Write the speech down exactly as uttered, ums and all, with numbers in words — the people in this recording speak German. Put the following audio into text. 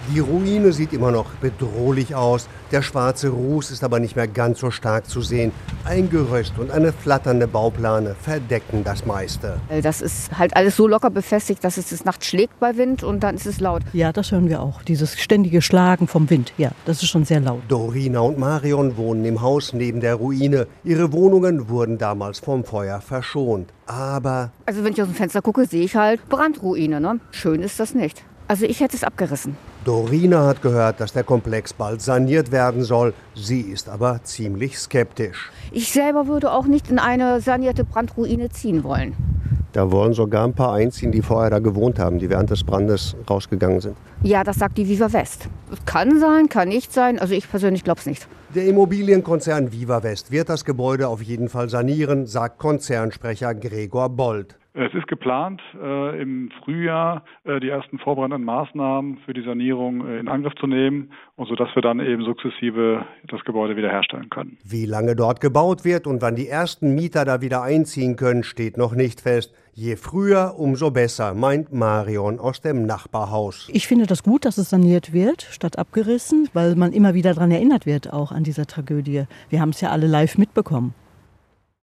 Die Ruine sieht immer noch bedrohlich aus. Der schwarze Ruß ist aber nicht mehr ganz so stark zu sehen. Ein Gerüst und eine flatternde Bauplane verdecken das meiste. Das ist halt alles so locker befestigt, dass es des Nachts schlägt bei Wind und dann ist es laut. Ja, das hören wir auch. Dieses ständige Schlagen vom Wind. Ja, das ist schon sehr laut. Dorina und Marion wohnen im Haus neben der Ruine. Ihre Wohnungen wurden damals vom Feuer verschont. Aber... Also wenn ich aus dem Fenster gucke, sehe ich halt Brandruine. Ne? Schön ist das nicht. Also ich hätte es abgerissen. Dorina hat gehört, dass der Komplex bald saniert werden soll. Sie ist aber ziemlich skeptisch. Ich selber würde auch nicht in eine sanierte Brandruine ziehen wollen. Da wollen sogar ein paar einziehen, die vorher da gewohnt haben, die während des Brandes rausgegangen sind. Ja, das sagt die Viva West. Kann sein, kann nicht sein. Also ich persönlich glaube es nicht. Der Immobilienkonzern Viva West wird das Gebäude auf jeden Fall sanieren, sagt Konzernsprecher Gregor Bold. Es ist geplant, äh, im Frühjahr äh, die ersten vorbereitenden Maßnahmen für die Sanierung äh, in Angriff zu nehmen, und so dass wir dann eben sukzessive das Gebäude wiederherstellen können. Wie lange dort gebaut wird und wann die ersten Mieter da wieder einziehen können, steht noch nicht fest. Je früher, umso besser, meint Marion aus dem Nachbarhaus. Ich finde das gut, dass es saniert wird, statt abgerissen, weil man immer wieder daran erinnert wird, auch an dieser Tragödie. Wir haben es ja alle live mitbekommen.